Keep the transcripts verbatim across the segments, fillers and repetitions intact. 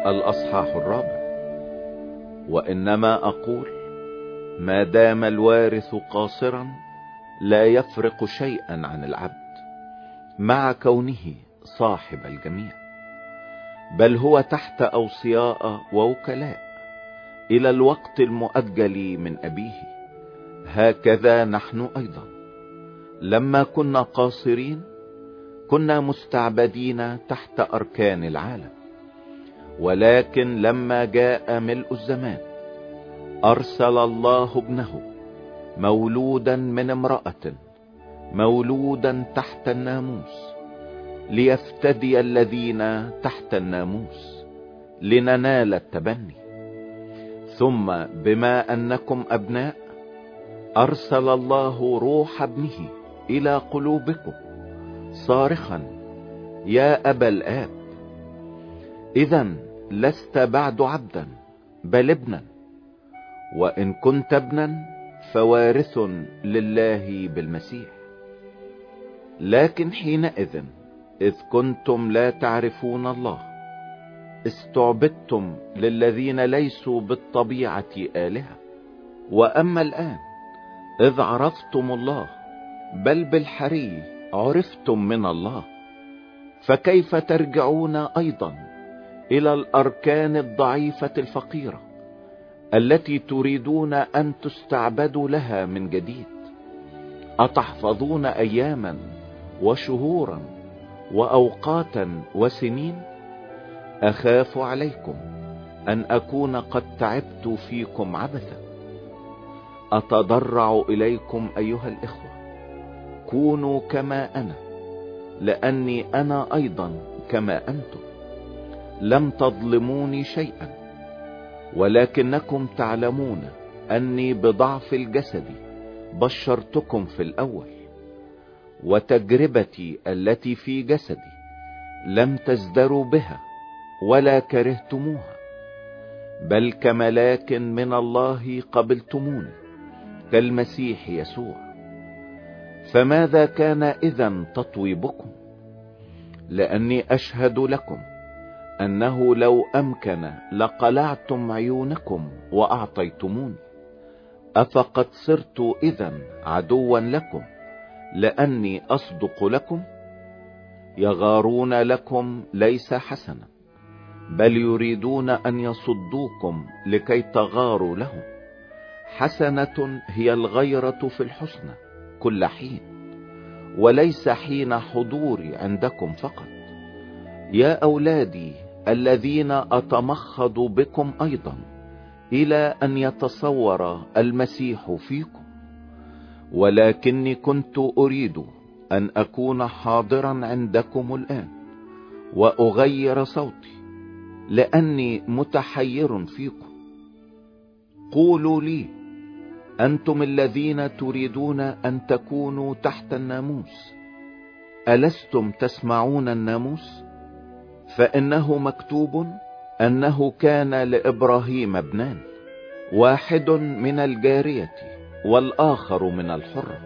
الأصحاح الرابع. وإنما أقول ما دام الوارث قاصرا لا يفرق شيئا عن العبد مع كونه صاحب الجميع، بل هو تحت أوصياء ووكلاء إلى الوقت المؤجل من أبيه. هكذا نحن أيضا لما كنا قاصرين كنا مستعبدين تحت أركان العالم، ولكن لما جاء ملء الزمان أرسل الله ابنه مولودا من امرأة مولودا تحت الناموس ليفتدي الذين تحت الناموس لننال التبني. ثم بما أنكم أبناء أرسل الله روح ابنه إلى قلوبكم صارخا يا أبا الآب. إذن لست بعد عبدا بل ابنا، وإن كنت ابنا فوارث لله بالمسيح. لكن حينئذ إذ كنتم لا تعرفون الله استعبدتم للذين ليسوا بالطبيعة آلهة. وأما الآن إذ عرفتم الله بل بالحري عرفتم من الله، فكيف ترجعون أيضا إلى الأركان الضعيفة الفقيرة التي تريدون أن تستعبدوا لها من جديد؟ أتحفظون أياما وشهورا وأوقاتا وسنين؟ أخاف عليكم أن أكون قد تعبت فيكم عبثا. أتضرع إليكم أيها الإخوة كونوا كما أنا، لأني أنا أيضا كما أنتم. لم تظلموني شيئا، ولكنكم تعلمون أني بضعف الجسد بشرتكم في الأول، وتجربتي التي في جسدي لم تزدروا بها ولا كرهتموها، بل كملاك من الله قبلتموني كالمسيح يسوع. فماذا كان إذن تطويبكم؟ لأني أشهد لكم أنه لو أمكن لقلعتم عيونكم وأعطيتموني. أفقد صرت إذن عدوا لكم لأني أصدق لكم؟ يغارون لكم ليس حسنا، بل يريدون أن يصدوكم لكي تغاروا لهم. حسنة هي الغيرة في الحسنى كل حين، وليس حين حضوري عندكم فقط. يا أولادي الذين أتمخض بكم أيضا إلى أن يتصور المسيح فيكم، ولكني كنت أريد أن أكون حاضرا عندكم الآن وأغير صوتي لأني متحير فيكم. قولوا لي أنتم الذين تريدون أن تكونوا تحت الناموس، ألستم تسمعون الناموس؟ فإنه مكتوب أنه كان لإبراهيم ابنان، واحد من الجارية والآخر من الحرة.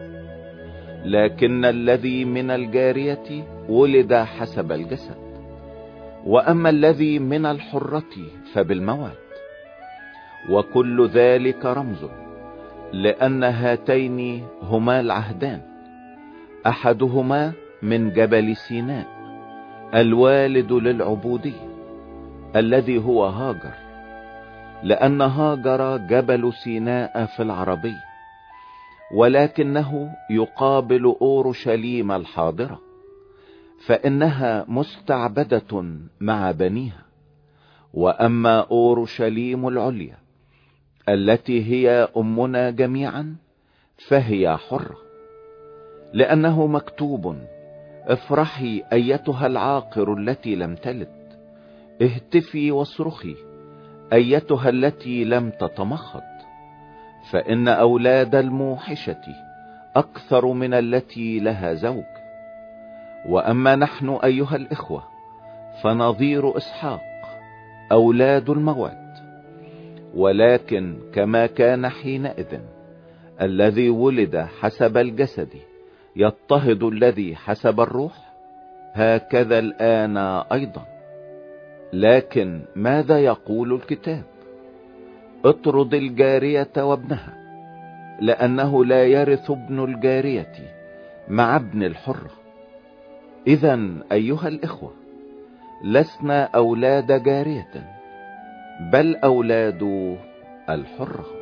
لكن الذي من الجارية ولد حسب الجسد، وأما الذي من الحرة فبالموعد. وكل ذلك رمز، لأن هاتين هما العهدان، أحدهما من جبل سيناء الوالد للعبودية الذي هو هاجر، لأن هاجر جبل سيناء في العربية، ولكنه يقابل أورشليم الحاضرة، فإنها مستعبدة مع بنيها. وأما أورشليم العليا التي هي أمنا جميعا فهي حرة، لأنه مكتوب افرحي أيتها العاقر التي لم تلد، اهتفي واصرخي أيتها التي لم تتمخض، فإن أولاد الموحشة أكثر من التي لها زوج. وأما نحن أيها الإخوة فنظير إسحاق أولاد الموعد. ولكن كما كان حينئذ الذي ولد حسب الجسد يضطهد الذي حسب الروح، هكذا الآن أيضا لكن ماذا يقول الكتاب؟ اطرد الجارية وابنها، لأنه لا يرث ابن الجارية مع ابن الحرة. إذن أيها الإخوة، لسنا أولاد جارية، بل أولاد الحرة.